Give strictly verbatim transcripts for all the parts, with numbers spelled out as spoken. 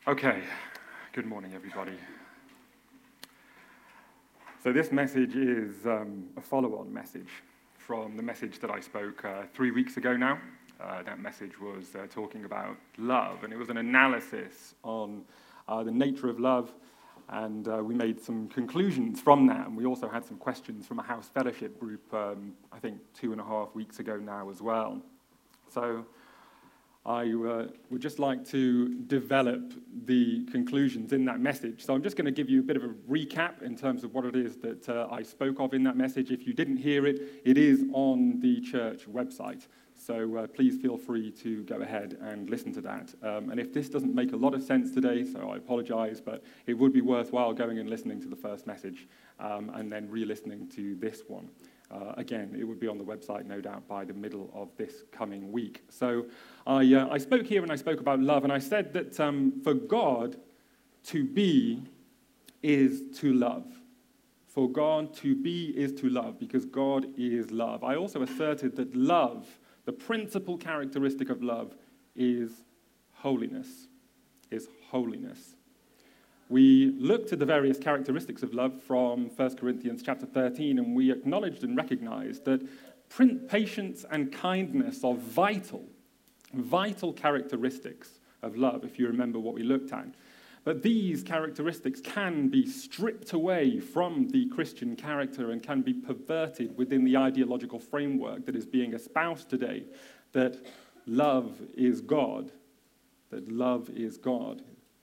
Okay, good morning, everybody. So this message is um, a follow-on message from the message that I spoke uh, three weeks ago now. Uh, that message was uh, talking about love, and it was an analysis on uh, the nature of love, and uh, we made some conclusions from that, and we also had some questions from a house fellowship group, um, I think two and a half weeks ago now as well. So I uh, would just like to develop the conclusions in that message. So I'm just going to give you a bit of a recap in terms of what it is that uh, I spoke of in that message. If you didn't hear it, it is on the church website. So uh, please feel free to go ahead and listen to that. Um, and if this doesn't make a lot of sense today, so I apologize, but it would be worthwhile going and listening to the first message um, and then re-listening to this one. Uh, again, it would be on the website, no doubt, by the middle of this coming week. So I, uh, I spoke here and I spoke about love, and I said that um, for God to be is to love. For God to be is to love, because God is love. I also asserted that love, the principal characteristic of love, is holiness, is holiness. We looked at the various characteristics of love from First Corinthians chapter thirteen, and we acknowledged and recognized that patience and kindness are vital, vital characteristics of love, if you remember what we looked at. But these characteristics can be stripped away from the Christian character and can be perverted within the ideological framework that is being espoused today, that love is God, that love is God.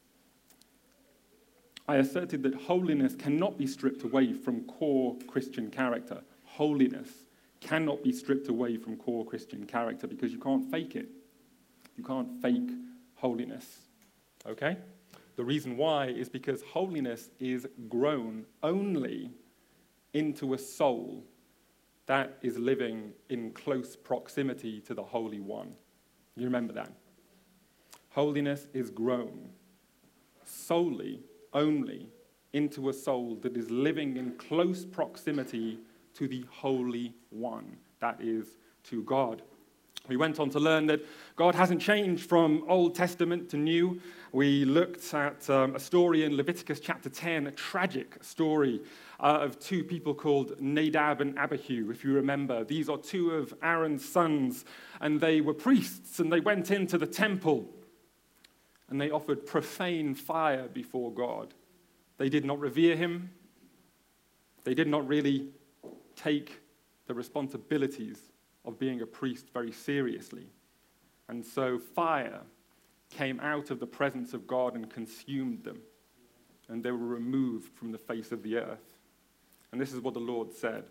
I asserted that holiness cannot be stripped away from core Christian character. Holiness cannot be stripped away from core Christian character because you can't fake it. You can't fake holiness, okay? The reason why is because holiness is grown only into a soul that is living in close proximity to the Holy One. You remember that? Holiness is grown solely only into a soul that is living in close proximity to the Holy One, that is, to God. We went on to learn that God hasn't changed from Old Testament to New. We looked at um, a story in Leviticus chapter ten, a tragic story uh, of two people called Nadab and Abihu, if you remember. These are two of Aaron's sons, and they were priests, and they went into the temple, and they offered profane fire before God. They did not revere him. They did not really take the responsibilities of being a priest very seriously. And so fire came out of the presence of God and consumed them. And they were removed from the face of the earth. And this is what the Lord said.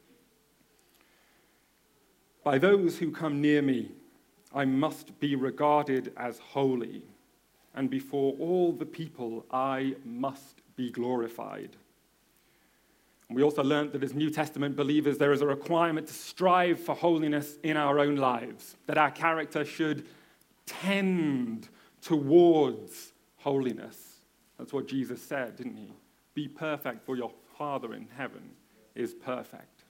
By those who come near me, I must be regarded as holy. And before all the people, I must be glorified. And we also learned that as New Testament believers, there is a requirement to strive for holiness in our own lives, that our character should tend towards holiness. That's what Jesus said, didn't he? Be perfect, for your Father in heaven is perfect.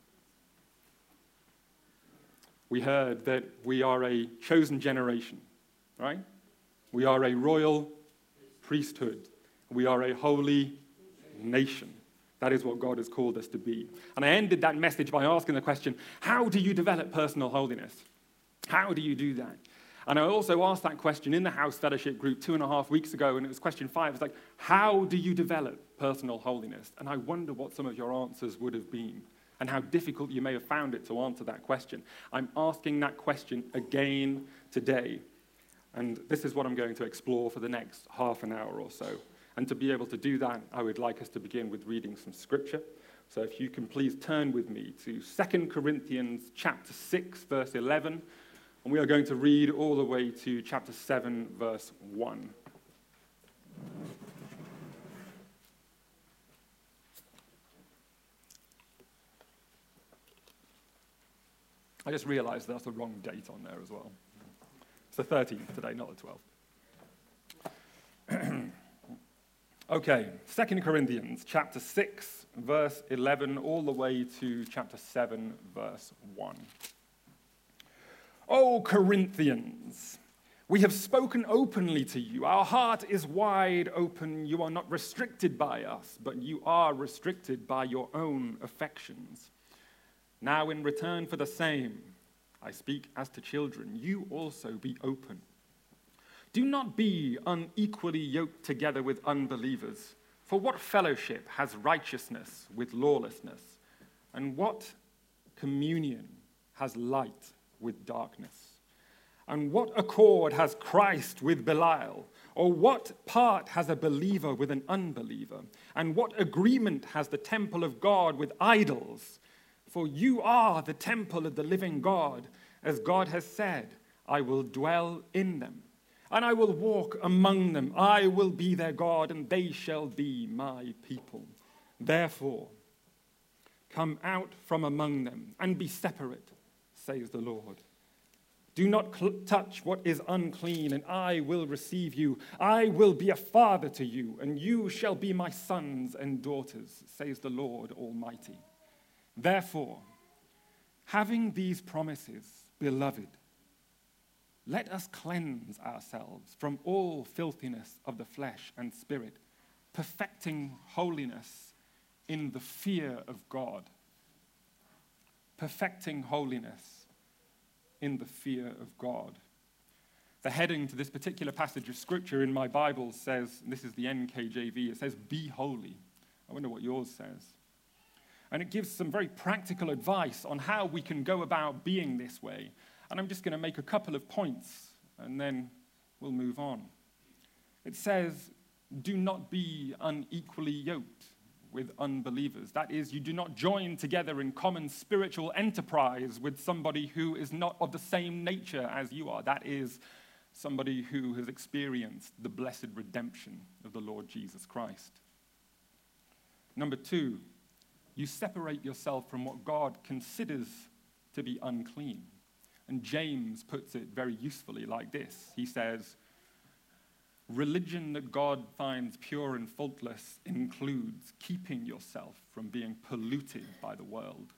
We heard that we are a chosen generation, right? We are a royal priesthood. We are a holy nation. That is what God has called us to be. And I ended that message by asking the question, how do you develop personal holiness? How do you do that? And I also asked that question in the house fellowship group two and a half weeks ago, and it was question five. It's like, how do you develop personal holiness? And I wonder what some of your answers would have been and how difficult you may have found it to answer that question. I'm asking that question again today. And this is what I'm going to explore for the next half an hour or so. And to be able to do that, I would like us to begin with reading some scripture. So if you can please turn with me to Second Corinthians chapter six, verse eleven. And we are going to read all the way to chapter seven, verse one. I just realized that's the wrong date on there as well. It's the thirteenth today, not the twelfth. Okay, Second Corinthians chapter six, verse eleven, all the way to chapter seven, verse one. O Corinthians, We have spoken openly to you. Our heart is wide open. You are not restricted by us, but you are restricted by your own affections. Now, in return for the same, I speak as to children, you also be open. Do not be unequally yoked together with unbelievers. For what fellowship has righteousness with lawlessness? And what communion has light with darkness? And what accord has Christ with Belial? Or what part has a believer with an unbeliever? And what agreement has the temple of God with idols? For you are the temple of the living God, as God has said, I will dwell in them, and I will walk among them. I will be their God, and they shall be my people. Therefore, come out from among them and be separate, says the Lord. Do not cl- touch what is unclean, and I will receive you. I will be a father to you, and you shall be my sons and daughters, says the Lord Almighty. Therefore, having these promises, beloved, let us cleanse ourselves from all filthiness of the flesh and spirit, perfecting holiness in the fear of God. Perfecting holiness in the fear of God. The heading to this particular passage of scripture in my Bible says, and this is the N K J V, it says, be holy. I wonder what yours says. And it gives some very practical advice on how we can go about being this way. And I'm just going to make a couple of points, and then we'll move on. It says, do not be unequally yoked with unbelievers. That is, you do not join together in common spiritual enterprise with somebody who is not of the same nature as you are. That is, somebody who has experienced the blessed redemption of the Lord Jesus Christ. Number two, you separate yourself from what God considers to be unclean. And James puts it very usefully like this. He says, religion that God finds pure and faultless includes keeping yourself from being polluted by the world.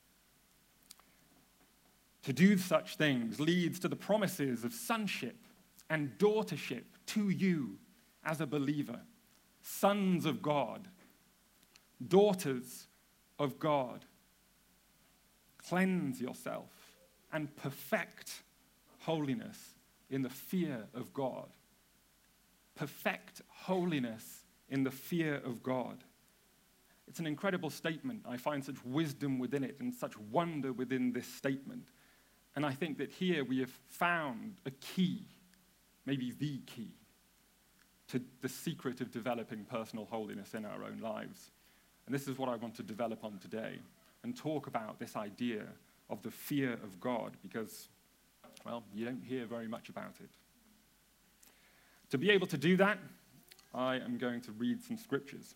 To do such things leads to the promises of sonship and daughtership to you as a believer, sons of God, daughters of God. Cleanse yourself and perfect holiness in the fear of God. Perfect holiness in the fear of God. It's an incredible statement. I find such wisdom within it and such wonder within this statement. And I think that here we have found a key, maybe the key, to the secret of developing personal holiness in our own lives. And this is what I want to develop on today and talk about this idea of the fear of God because, well, you don't hear very much about it. To be able to do that, I am going to read some scriptures.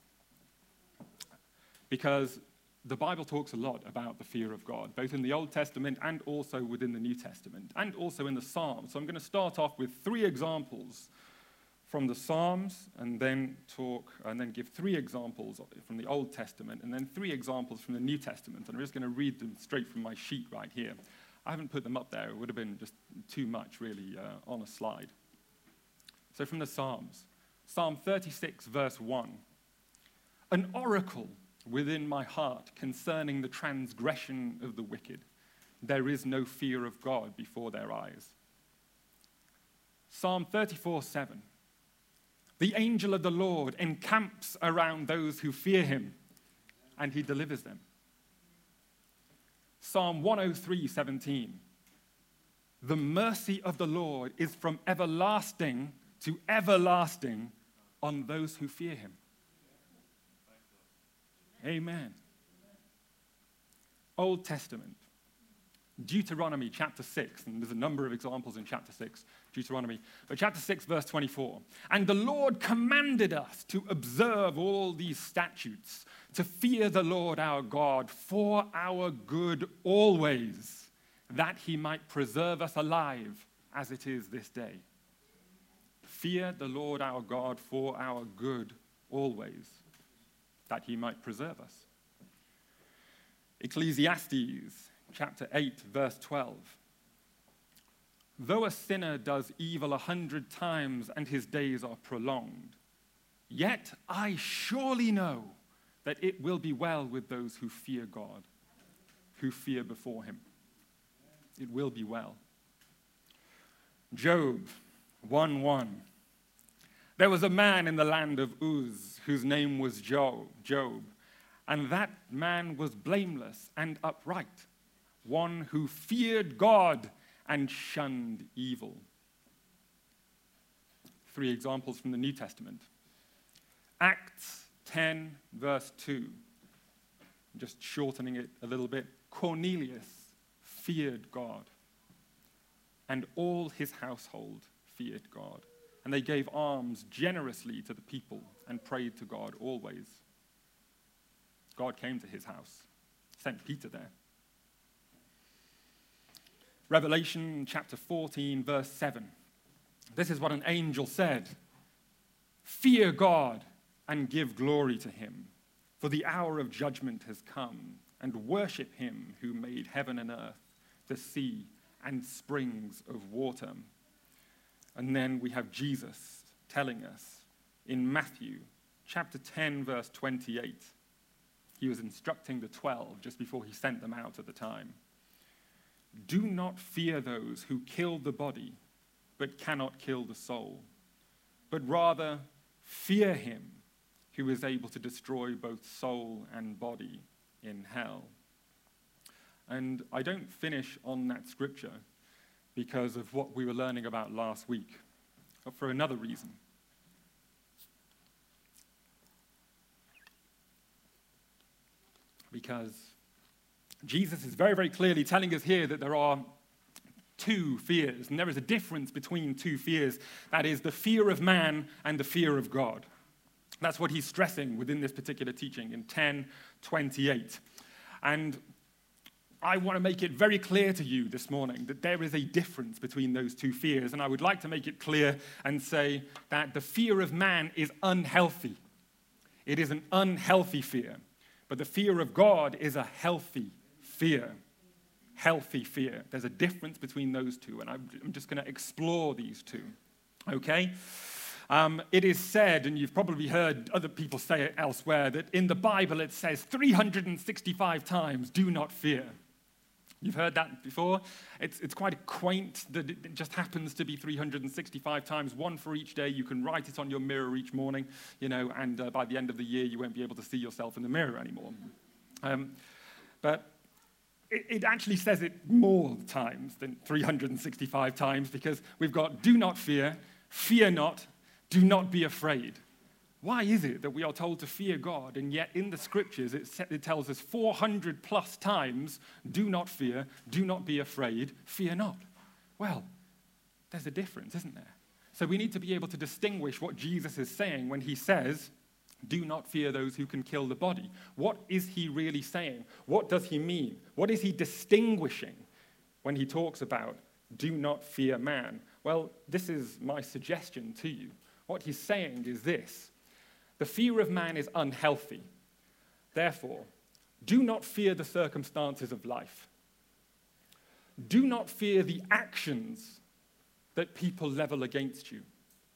Because the Bible talks a lot about the fear of God, both in the Old Testament and also within the New Testament, and also in the Psalms. So I'm going to start off with three examples from the Psalms, and then talk, and then give three examples from the Old Testament, and then three examples from the New Testament. And I'm just going to read them straight from my sheet right here. I haven't put them up there. It would have been just too much, really, uh, on a slide. So from the Psalms, Psalm thirty-six, verse one. An oracle within my heart concerning the transgression of the wicked. There is no fear of God before their eyes. Psalm thirty-four, seven. The angel of the Lord encamps around those who fear him, and he delivers them. Psalm one oh three, seventeen. The mercy of the Lord is from everlasting to everlasting on those who fear him. Amen. Old Testament. Deuteronomy chapter six, and there's a number of examples in chapter six, Deuteronomy, but chapter six, verse twenty-four. And the Lord commanded us to observe all these statutes, to fear the Lord our God for our good always, that he might preserve us alive as it is this day. Fear the Lord our God for our good always, that he might preserve us. Ecclesiastes chapter eight, verse twelve. though a sinner does evil a hundred times and his days are prolonged, yet I surely know that it will be well with those who fear God, who fear before him. It will be well. Job one one. There was a man in the land of Uz whose name was Job, Job, and that man was blameless and upright, one who feared God and shunned evil. Three examples from the New Testament. Acts ten, verse two. I'm just shortening it a little bit. Cornelius feared God, and all his household feared God. And they gave alms generously to the people and prayed to God always. God came to his house, sent Peter there. Revelation chapter fourteen, verse seven. This is what an angel said. Fear God and give glory to him, for the hour of judgment has come, and worship him who made heaven and earth, the sea, and springs of water. And then we have Jesus telling us in Matthew chapter ten, verse twenty-eight. He was instructing the twelve just before he sent them out at the time. Do not fear those who kill the body, but cannot kill the soul, but rather fear him who is able to destroy both soul and body in hell. And I don't finish on that scripture because of what we were learning about last week, but for another reason. Because Jesus is very, very clearly telling us here that there are two fears, and there is a difference between two fears. That is the fear of man and the fear of God. That's what he's stressing within this particular teaching in ten twenty-eight. And I want to make it very clear to you this morning that there is a difference between those two fears, and I would like to make it clear and say that the fear of man is unhealthy. It is an unhealthy fear, but the fear of God is a healthy fear. Healthy fear. There's a difference between those two, and I'm, I'm just going to explore these two, okay? Um, it is said, and you've probably heard other people say it elsewhere, that in the Bible it says three hundred sixty-five times, do not fear. You've heard that before? It's, it's quite quaint that it just happens to be three hundred sixty-five times, one for each day. You can write it on your mirror each morning, you know, and uh, by the end of the year, you won't be able to see yourself in the mirror anymore. Um, but it, it actually says it more times than three hundred sixty-five times, because we've got do not fear, fear not, do not be afraid. Why is it that we are told to fear God, and yet in the scriptures it, it tells us four hundred plus times, do not fear, do not be afraid, fear not? Well, there's a difference, isn't there? So we need to be able to distinguish what Jesus is saying when he says, do not fear those who can kill the body. What is he really saying? What does he mean? What is he distinguishing when he talks about do not fear man? Well, this is my suggestion to you. What he's saying is this: the fear of man is unhealthy. Therefore, do not fear the circumstances of life. Do not fear the actions that people level against you.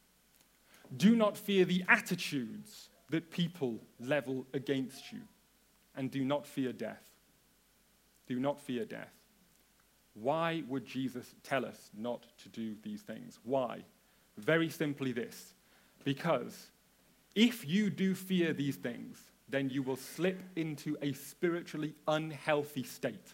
Do not fear the attitudes that people level against you. And do not fear death. Do not fear death. Why would Jesus tell us not to do these things? Why? Very simply this: because if you do fear these things, then you will slip into a spiritually unhealthy state.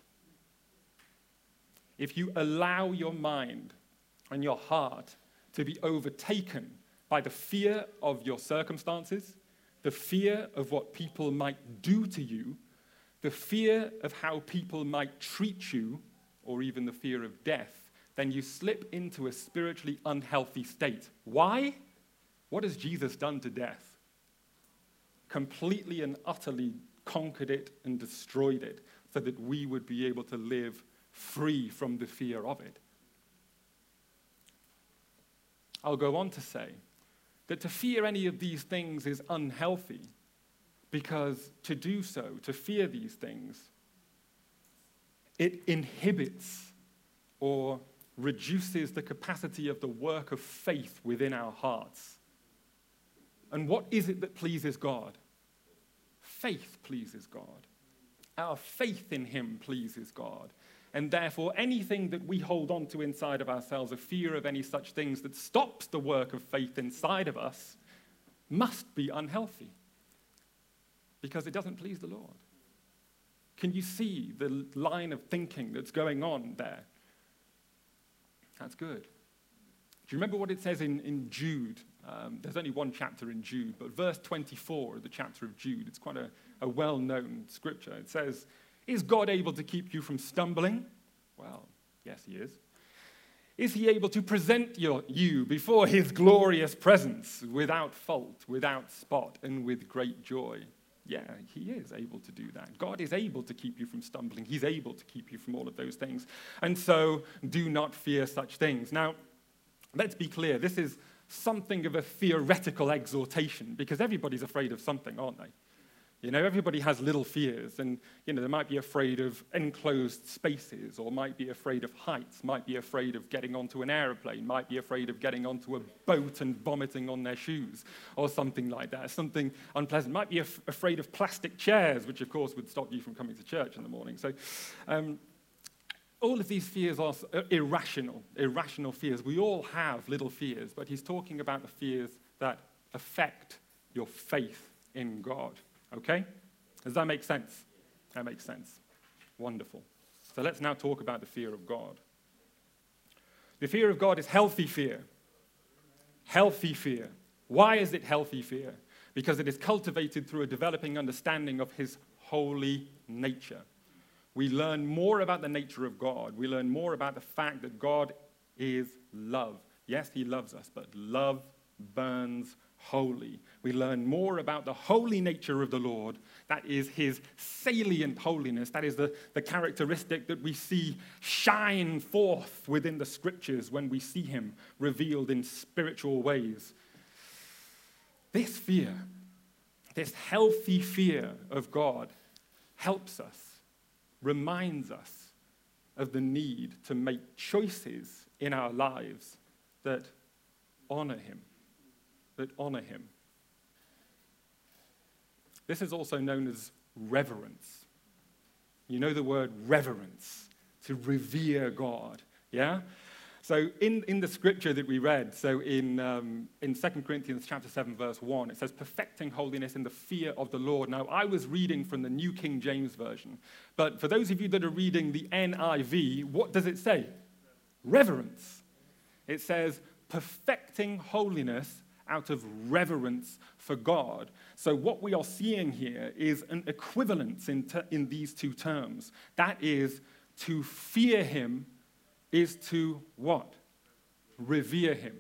If you allow your mind and your heart to be overtaken by the fear of your circumstances, the fear of what people might do to you, the fear of how people might treat you, or even the fear of death, then you slip into a spiritually unhealthy state. Why? What has Jesus done to death? Completely and utterly conquered it and destroyed it so that we would be able to live free from the fear of it. I'll go on to say that to fear any of these things is unhealthy, because to do so, to fear these things, it inhibits or reduces the capacity of the work of faith within our hearts. And what is it that pleases God? Faith pleases God. Our faith in him pleases God. And therefore, anything that we hold on to inside of ourselves, a fear of any such things that stops the work of faith inside of us, must be unhealthy. Because it doesn't please the Lord. Can you see the line of thinking that's going on there? That's good. Do you remember what it says in, in Jude? Um, there's only one chapter in Jude, but verse twenty-four of the chapter of Jude, it's quite a, a well-known scripture. It says, is God able to keep you from stumbling? Well, yes, he is. Is he able to present your, you before his glorious presence without fault, without spot, and with great joy? Yeah, he is able to do that. God is able to keep you from stumbling. He's able to keep you from all of those things. And so, do not fear such things. Now, let's be clear. This is something of a theoretical exhortation, because everybody's afraid of something, aren't they? You know, everybody has little fears, and, you know, they might be afraid of enclosed spaces, or might be afraid of heights, might be afraid of getting onto an aeroplane, might be afraid of getting onto a boat and vomiting on their shoes, or something like that, something unpleasant. Might be af- afraid of plastic chairs, which, of course, would stop you from coming to church in the morning. So, um, all of these fears are irrational, irrational fears. We all have little fears, but he's talking about the fears that affect your faith in God. Okay? Does that make sense? That makes sense. Wonderful. So let's now talk about the fear of God. The fear of God is healthy fear. Healthy fear. Why is it healthy fear? Because it is cultivated through a developing understanding of his holy nature. We learn more about the nature of God. We learn more about the fact that God is love. Yes, he loves us, but love burns holy. We learn more about the holy nature of the Lord. That is his salient holiness. That is the, the characteristic that we see shine forth within the scriptures when we see him revealed in spiritual ways. This fear, this healthy fear of God, helps us, reminds us of the need to make choices in our lives that honor him. that honor him. This is also known as reverence. You know the word reverence, to revere God, yeah? So in, in the scripture that we read, so in, um, in Second Corinthians chapter seven, verse one, it says, perfecting holiness in the fear of the Lord. Now, I was reading from the New King James Version, but for those of you that are reading the N I V, what does it say? Reverence. It says, perfecting holiness out of reverence for God. So what we are seeing here is an equivalence in, ter- in these two terms. That is, to fear him is to what? Revere him.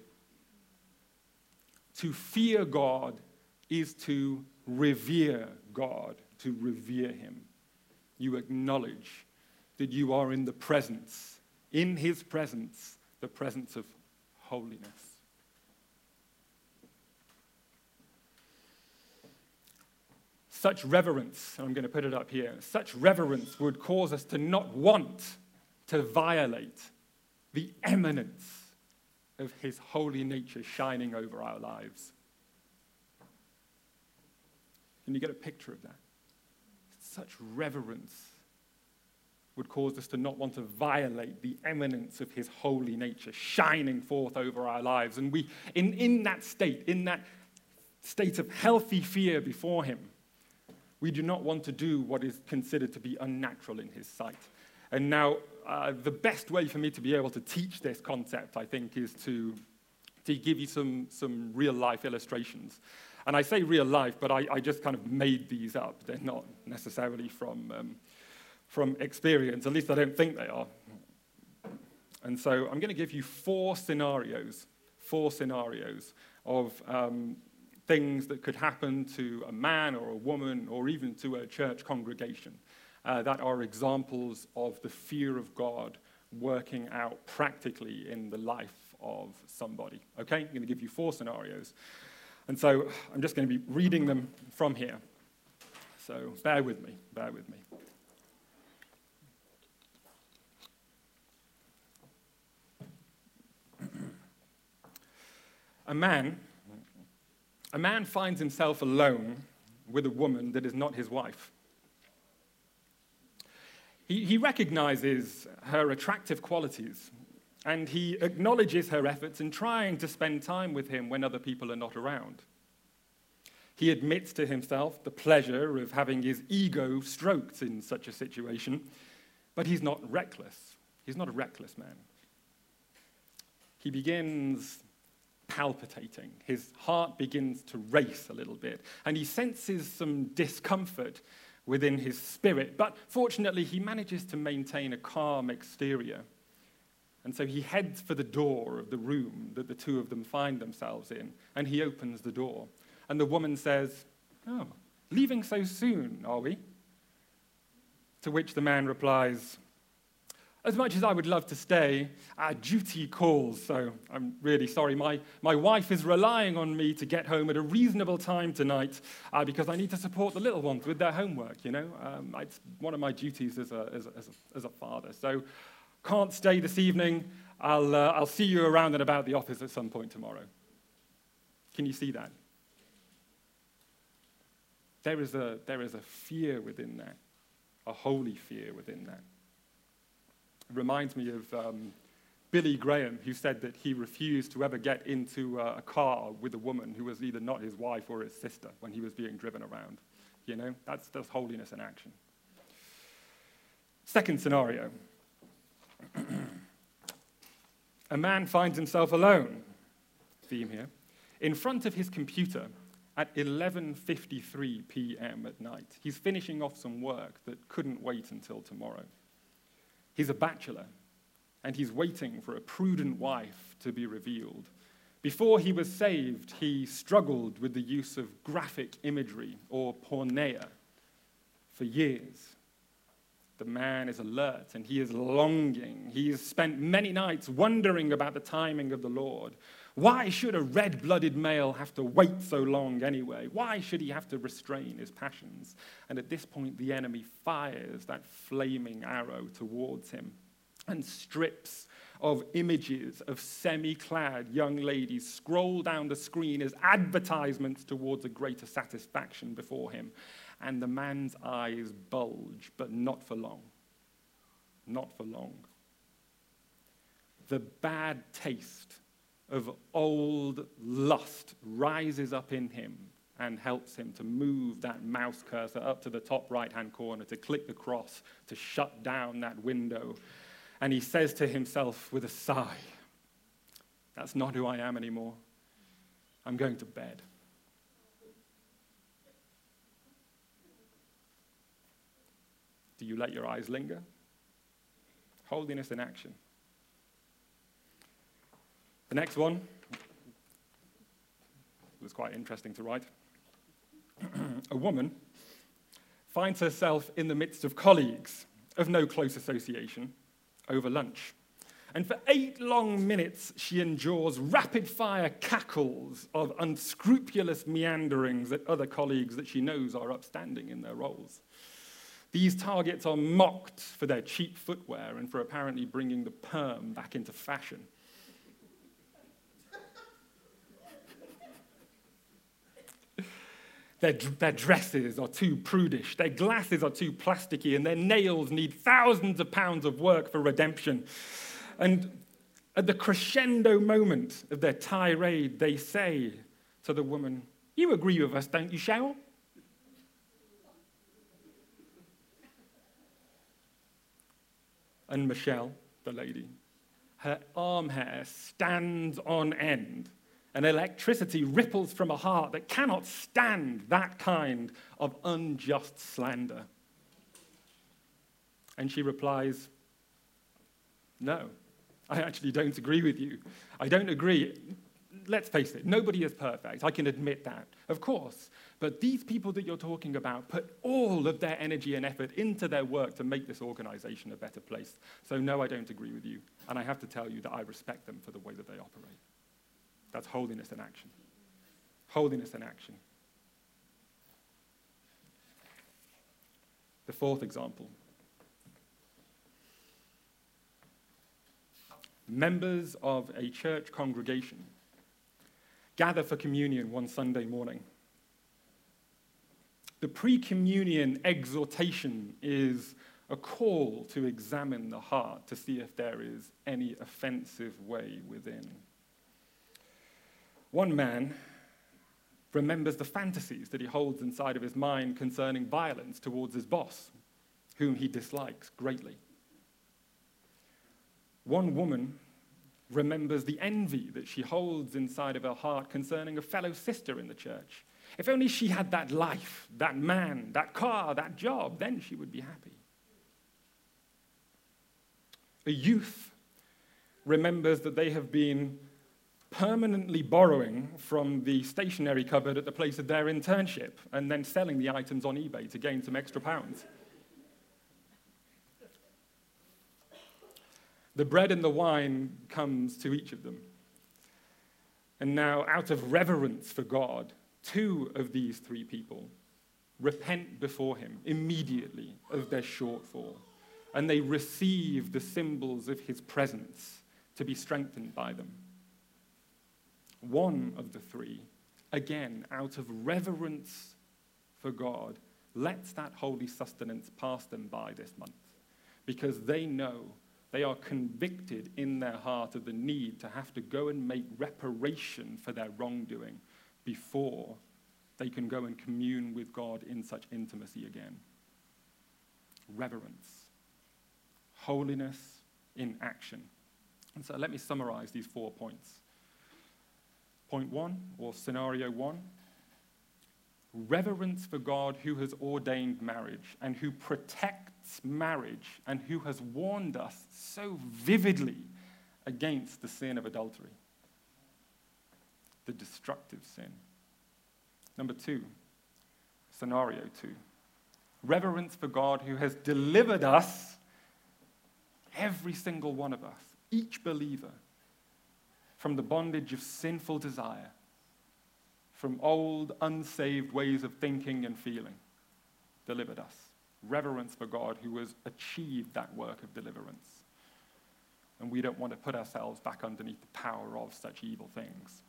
To fear God is to revere God, to revere him. You acknowledge that you are in the presence, in his presence, the presence of holiness. Such reverence, and I'm going to put it up here, such reverence would cause us to not want to violate the eminence of his holy nature shining over our lives. Can you get a picture of that? Such reverence would cause us to not want to violate the eminence of his holy nature shining forth over our lives. And we, in, in that state, in that state of healthy fear before him, we do not want to do what is considered to be unnatural in his sight. And now, uh, the best way for me to be able to teach this concept, I think, is to, to give you some, some real-life illustrations. And I say real life, but I, I just kind of made these up. They're not necessarily from, um, from experience. At least I don't think they are. And so I'm going to give you four scenarios, four scenarios of um, things that could happen to a man or a woman or even to a church congregation uh, that are examples of the fear of God working out practically in the life of somebody. Okay? I'm going to give you four scenarios. And so I'm just going to be reading them from here. So bear with me, bear with me. A man, a man finds himself alone with a woman that is not his wife. He, he recognizes her attractive qualities, and he acknowledges her efforts in trying to spend time with him when other people are not around. He admits to himself the pleasure of having his ego stroked in such a situation, but he's not reckless. He's not a reckless man. He begins palpitating. His heart begins to race a little bit, and he senses some discomfort within his spirit, but fortunately he manages to maintain a calm exterior. And so he heads for the door of the room that the two of them find themselves in, and he opens the door. And the woman says, "Oh, leaving so soon, are we?" To which the man replies, "As much as I would love to stay, our duty calls, so I'm really sorry. My, my wife is relying on me to get home at a reasonable time tonight uh, because I need to support the little ones with their homework, you know. Um, it's one of my duties as a, as a, as a, as a father. So can't stay this evening. I'll, uh, I'll see you around and about the office at some point tomorrow." Can you see that? There is a, there is a fear within that, a holy fear within that. It reminds me of um, Billy Graham, who said that he refused to ever get into uh, a car with a woman who was either not his wife or his sister when he was being driven around. You know, that's, that's holiness in action. Second scenario. A man finds himself alone, theme here, in front of his computer at eleven fifty-three p.m. at night. He's finishing off some work that couldn't wait until tomorrow. He's a bachelor, and he's waiting for a prudent wife to be revealed. Before he was saved, he struggled with the use of graphic imagery, or porneia, for years. The man is alert, and he is longing. He has spent many nights wondering about the timing of the Lord. Why should a red-blooded male have to wait so long anyway? Why should he have to restrain his passions? And at this point, the enemy fires that flaming arrow towards him and strips of images of semi-clad young ladies scroll down the screen as advertisements towards a greater satisfaction before him. And the man's eyes bulge, but not for long. Not for long. The bad taste of old lust rises up in him and helps him to move that mouse cursor up to the top right-hand corner, to click the cross, to shut down that window. And he says to himself with a sigh, "That's not who I am anymore. I'm going to bed." Do you let your eyes linger? Holiness in action. The next one was quite interesting to write. A woman finds herself in the midst of colleagues of no close association over lunch. And for eight long minutes, she endures rapid-fire cackles of unscrupulous meanderings at other colleagues that she knows are upstanding in their roles. These targets are mocked for their cheap footwear and for apparently bringing the perm back into fashion. Their, their dresses are too prudish, their glasses are too plasticky, and their nails need thousands of pounds of work for redemption. And at the crescendo moment of their tirade, they say to the woman, "You agree with us, don't you, Cheryl?" And Michelle, the lady, her arm hair stands on end, and electricity ripples from a heart that cannot stand that kind of unjust slander. And she replies, "No, I actually don't agree with you. I don't agree. Let's face it, nobody is perfect. I can admit that, of course. But these people that you're talking about put all of their energy and effort into their work to make this organization a better place. So no, I don't agree with you. And I have to tell you that I respect them for the way that they operate." That's holiness in action. Holiness in action. The fourth example. Members of a church congregation gather for communion one Sunday morning. The pre-communion exhortation is a call to examine the heart to see if there is any offensive way within. One man remembers the fantasies that he holds inside of his mind concerning violence towards his boss, whom he dislikes greatly. One woman remembers the envy that she holds inside of her heart concerning a fellow sister in the church. If only she had that life, that man, that car, that job, then she would be happy. A youth remembers that they have been permanently borrowing from the stationery cupboard at the place of their internship and then selling the items on eBay to gain some extra pounds. The bread and the wine comes to each of them. And now, out of reverence for God, two of these three people repent before him immediately of their shortfall, and they receive the symbols of his presence to be strengthened by them. One of the three, again, out of reverence for God, lets that holy sustenance pass them by this month, because they know, they are convicted in their heart of the need to have to go and make reparation for their wrongdoing before they can go and commune with God in such intimacy again. Reverence. Holiness in action. And so let me summarize these four points. Point one, or scenario one, reverence for God who has ordained marriage and who protects marriage and who has warned us so vividly against the sin of adultery, the destructive sin. Number two, scenario two, reverence for God who has delivered us, every single one of us, each believer, from the bondage of sinful desire, from old, unsaved ways of thinking and feeling, delivered us. Reverence for God who has achieved that work of deliverance. And we don't want to put ourselves back underneath the power of such evil things.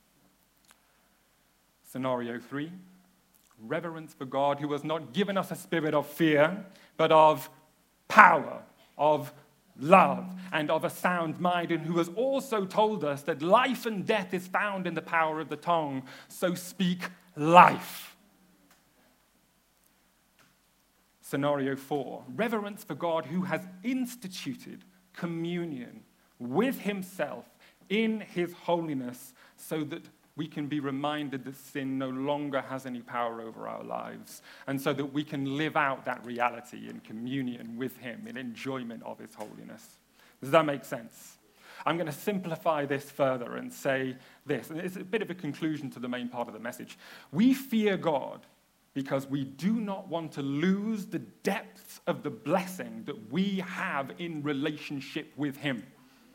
Scenario three, reverence for God who has not given us a spirit of fear, but of power, of love, and of a sound mind, and who has also told us that life and death is found in the power of the tongue, so speak life. Scenario four, reverence for God who has instituted communion with himself in his holiness so that we can be reminded that sin no longer has any power over our lives, and so that we can live out that reality in communion with him, in enjoyment of his holiness. Does that make sense? I'm going to simplify this further and say this, and it's a bit of a conclusion to the main part of the message. We fear God because we do not want to lose the depths of the blessing that we have in relationship with him.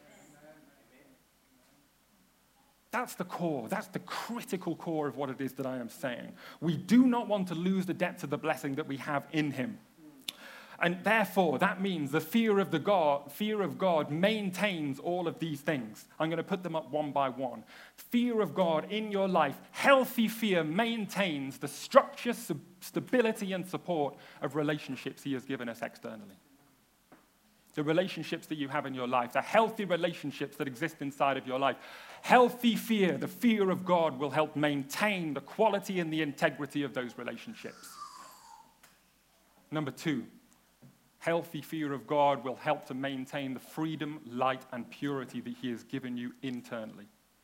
That's the core. That's the critical core of what it is that I am saying. We do not want to lose the depth of the blessing that we have in him. And therefore, that means the fear of the God, fear of God maintains all of these things. I'm going to put them up one by one. Fear of God in your life, healthy fear maintains the structure, sub- stability, and support of relationships he has given us externally. The relationships that you have in your life, the healthy relationships that exist inside of your life. Healthy fear, the fear of God, will help maintain the quality and the integrity of those relationships. Number two, healthy fear of God will help to maintain the freedom, light, and purity that he has given you internally.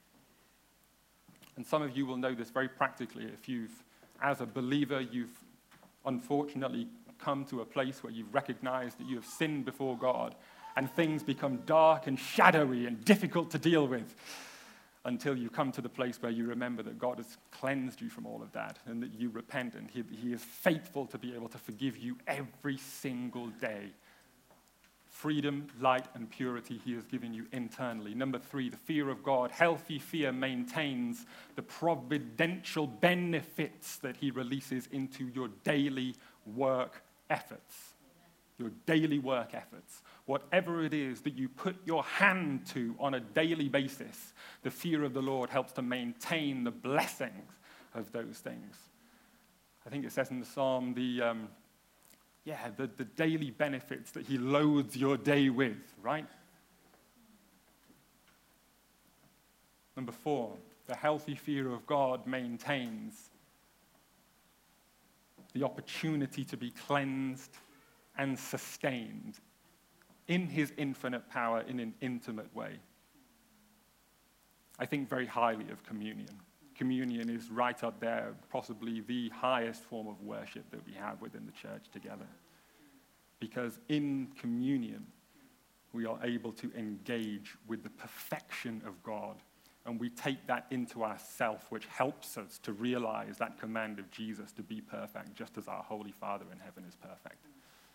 And some of you will know this very practically if you've, as a believer, you've unfortunately come to a place where you've recognized that you have sinned before God, and things become dark and shadowy and difficult to deal with until you come to the place where you remember that God has cleansed you from all of that and that you repent, and he, he is faithful to be able to forgive you every single day. Freedom, light, and purity he has given you internally. Number three, the fear of God. Healthy fear maintains the providential benefits that he releases into your daily work efforts. Your daily work efforts. whatever it is that you put your hand to on a daily basis, the fear of the Lord helps to maintain the blessings of those things. I think it says in the Psalm, the um, yeah, the, the daily benefits that he loads your day with, right? Number four, the healthy fear of God maintains the opportunity to be cleansed and sustained in his infinite power in an intimate way. I think very highly of communion. Communion is right up there, possibly the highest form of worship that we have within the church together. Because in communion, we are able to engage with the perfection of God, and we take that into ourself, which helps us to realize that command of Jesus to be perfect, just as our Holy Father in heaven is perfect.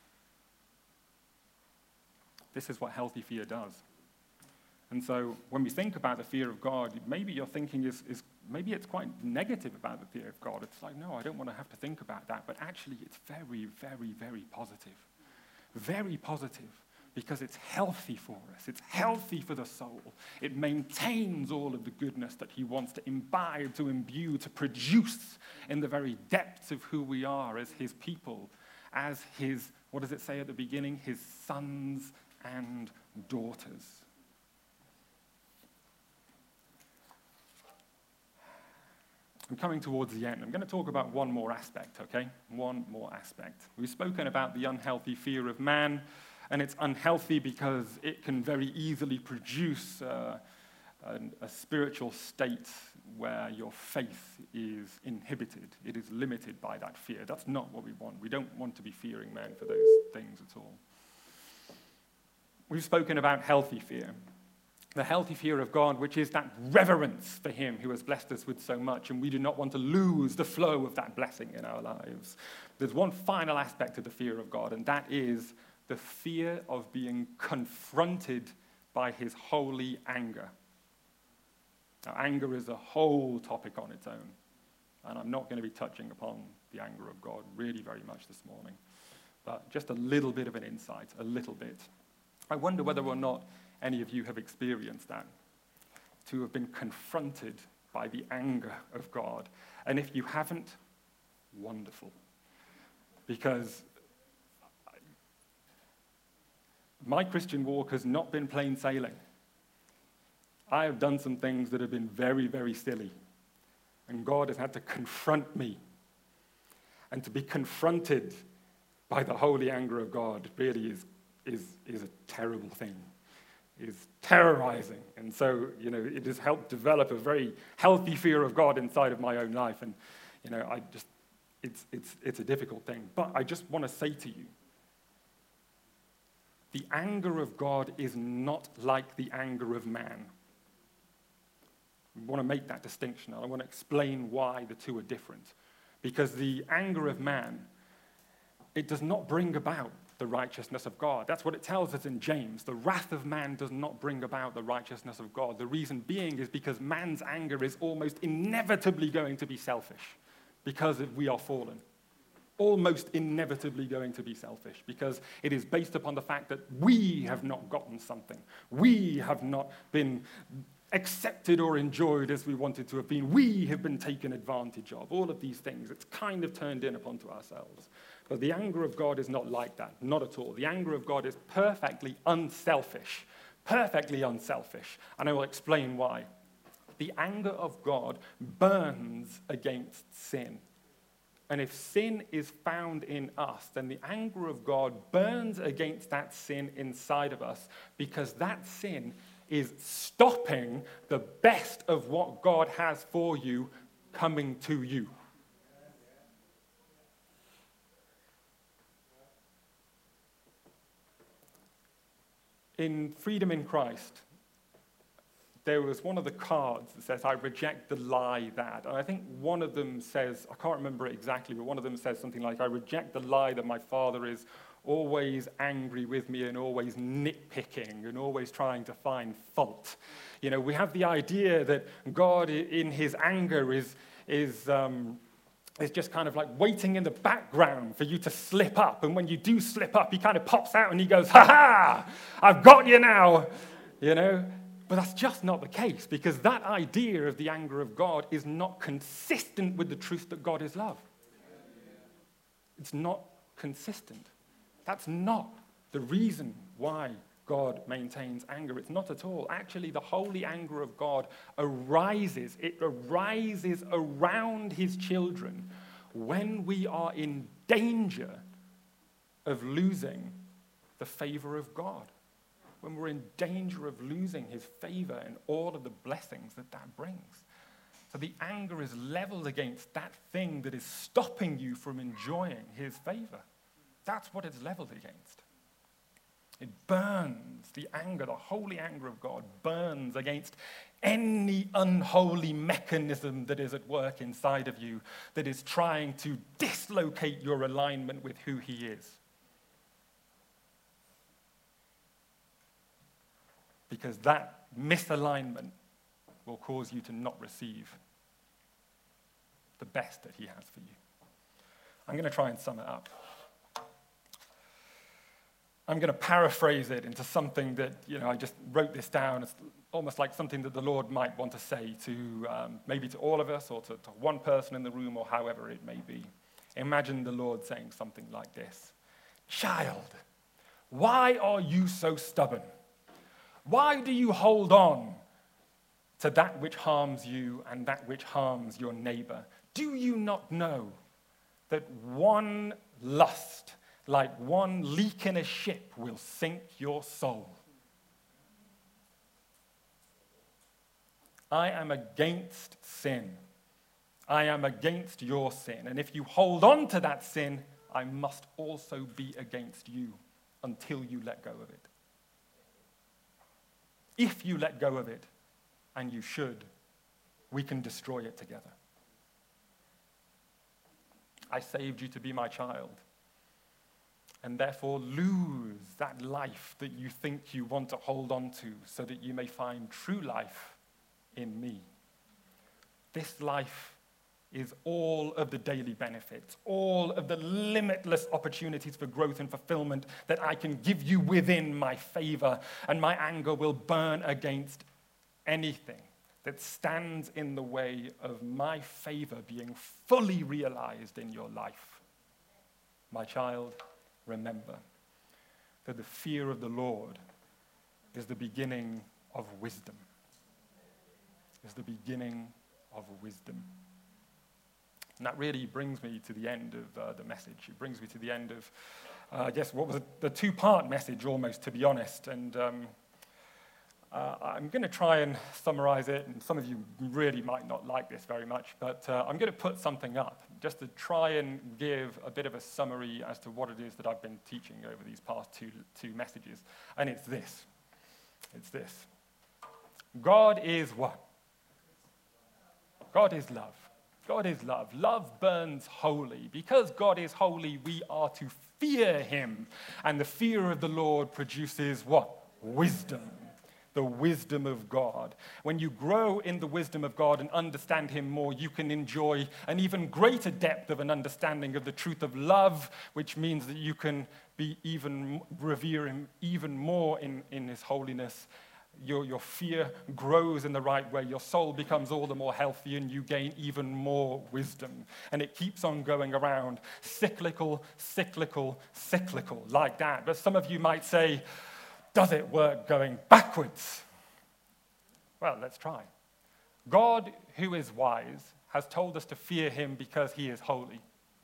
This is what healthy fear does. And so when we think about the fear of God, maybe your thinking is, is maybe it's quite negative about the fear of God. It's like, no, I don't want to have to think about that. But actually, it's very, very, very positive. Very positive, because it's healthy for us. It's healthy for the soul. It maintains all of the goodness that he wants to imbibe, to imbue, to produce in the very depths of who we are as his people, as his, what does it say at the beginning? His sons and daughters. I'm coming towards the end. I'm going to talk about one more aspect, okay? One more aspect. We've spoken about the unhealthy fear of man, and it's unhealthy because it can very easily produce uh, a, a spiritual state where your faith is inhibited. It is limited by that fear. That's not what we want. We don't want to be fearing man for those things at all. We've spoken about healthy fear. The healthy fear of God, which is that reverence for him who has blessed us with so much, and we do not want to lose the flow of that blessing in our lives. There's one final aspect of the fear of God, and that is the fear of being confronted by his holy anger. Now, anger is a whole topic on its own, and I'm not going to be touching upon the anger of God really very much this morning, but just a little bit of an insight, a little bit. I wonder whether or not any of you have experienced that, to have been confronted by the anger of God. And if you haven't, wonderful. Because my Christian walk has not been plain sailing. I have done some things that have been very, very silly. And God has had to confront me. And to be confronted by the holy anger of God really is, is, is a terrible thing. Is terrorizing. And so, you know, it has helped develop a very healthy fear of God inside of my own life. And, you know, I just, it's, it's, it's a difficult thing. But I just want to say to you, the anger of God is not like the anger of man. I want to make that distinction. I want to explain why the two are different. Because the anger of man, it does not bring about the righteousness of God. That's what it tells us in James. The wrath of man does not bring about the righteousness of God. The reason being is because man's anger is almost inevitably going to be selfish because we are fallen. Almost inevitably going to be selfish because it is based upon the fact that we have not gotten something. We have not been accepted or enjoyed as we wanted to have been. We have been taken advantage of. All of these things. It's kind of turned in upon to ourselves. But the anger of God is not like that, not at all. The anger of God is perfectly unselfish, perfectly unselfish. And I will explain why. The anger of God burns against sin. And if sin is found in us, then the anger of God burns against that sin inside of us because that sin is stopping the best of what God has for you coming to you. In Freedom in Christ, there was one of the cards that says, I reject the lie that. And I think one of them says, I can't remember it exactly, but one of them says something like, I reject the lie that my father is always angry with me and always nitpicking and always trying to find fault. You know, we have the idea that God in his anger is, is um, is just kind of like waiting in the background for you to slip up. And when you do slip up, he kind of pops out and he goes, ha ha, I've got you now, you know. But that's just not the case, because that idea of the anger of God is not consistent with the truth that God is love. It's not consistent. That's not the reason why God maintains anger. It's not at all. Actually, the holy anger of God arises. It arises around his children when we are in danger of losing the favor of God. When we're in danger of losing his favor and all of the blessings that that brings. So the anger is leveled against that thing that is stopping you from enjoying his favor. That's what it's leveled against. It burns, the anger, the holy anger of God burns against any unholy mechanism that is at work inside of you that is trying to dislocate your alignment with who he is. Because that misalignment will cause you to not receive the best that he has for you. I'm going to try and sum it up. I'm going to paraphrase it into something that, you know, I just wrote this down. It's almost like something that the Lord might want to say to, um, maybe to all of us or to, to one person in the room or however it may be. Imagine the Lord saying something like this. Child, why are you so stubborn? Why do you hold on to that which harms you and that which harms your neighbor? Do you not know that one lust, like one leak in a ship, will sink your soul? I am against sin. I am against your sin. And if you hold on to that sin, I must also be against you until you let go of it. If you let go of it, and you should, we can destroy it together. I saved you to be my child, and therefore lose that life that you think you want to hold on to so that you may find true life in me. This life is all of the daily benefits, all of the limitless opportunities for growth and fulfillment that I can give you within my favor, and my anger will burn against anything that stands in the way of my favor being fully realized in your life. My child, remember that the fear of the Lord is the beginning of wisdom. Is the beginning of wisdom. And that really brings me to the end of uh, the message. It brings me to the end of, uh, I guess, what was a, the two-part message almost, to be honest. And um, uh, I'm going to try and summarize it. And some of you really might not like this very much. But uh, I'm going to put something up just to try and give a bit of a summary as to what it is that I've been teaching over these past two, two messages. And it's this. It's this. God is what? God is love. God is love. Love burns holy. Because God is holy, we are to fear him. And the fear of the Lord produces what? Wisdom. The wisdom of God. When you grow in the wisdom of God and understand him more, you can enjoy an even greater depth of an understanding of the truth of love, which means that you can be even revere him even more in, in his holiness. Your, your fear grows in the right way. Your soul becomes all the more healthy, and you gain even more wisdom. And it keeps on going around, cyclical, cyclical, cyclical, like that. But some of you might say, does it work going backwards? Well, let's try. God, who is wise, has told us to fear him because he is holy.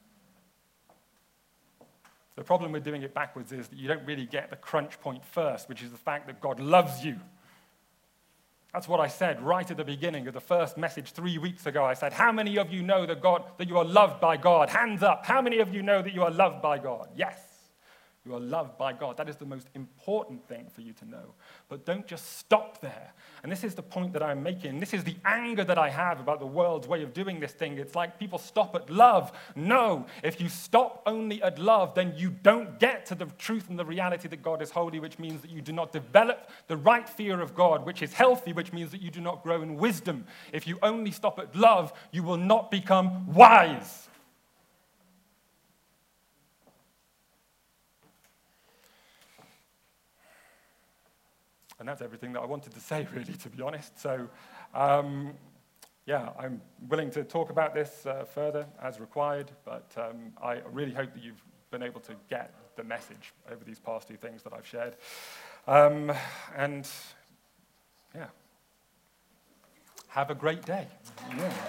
The problem with doing it backwards is that you don't really get the crunch point first, which is the fact that God loves you. That's what I said right at the beginning of the first message three weeks ago. I said, how many of you know that God, that you are loved by God? Hands up. How many of you know that you are loved by God? Yes. You are loved by God. That is the most important thing for you to know. But don't just stop there. And this is the point that I'm making. This is the anger that I have about the world's way of doing this thing. It's like people stop at love. No. If you stop only at love, then you don't get to the truth and the reality that God is holy, which means that you do not develop the right fear of God, which is healthy, which means that you do not grow in wisdom. If you only stop at love, you will not become wise. and that's everything that I wanted to say, really, to be honest. So, um, yeah, I'm willing to talk about this uh, further as required, but um, I really hope that you've been able to get the message over these past two things that I've shared. Um, and, yeah, have a great day. Yeah.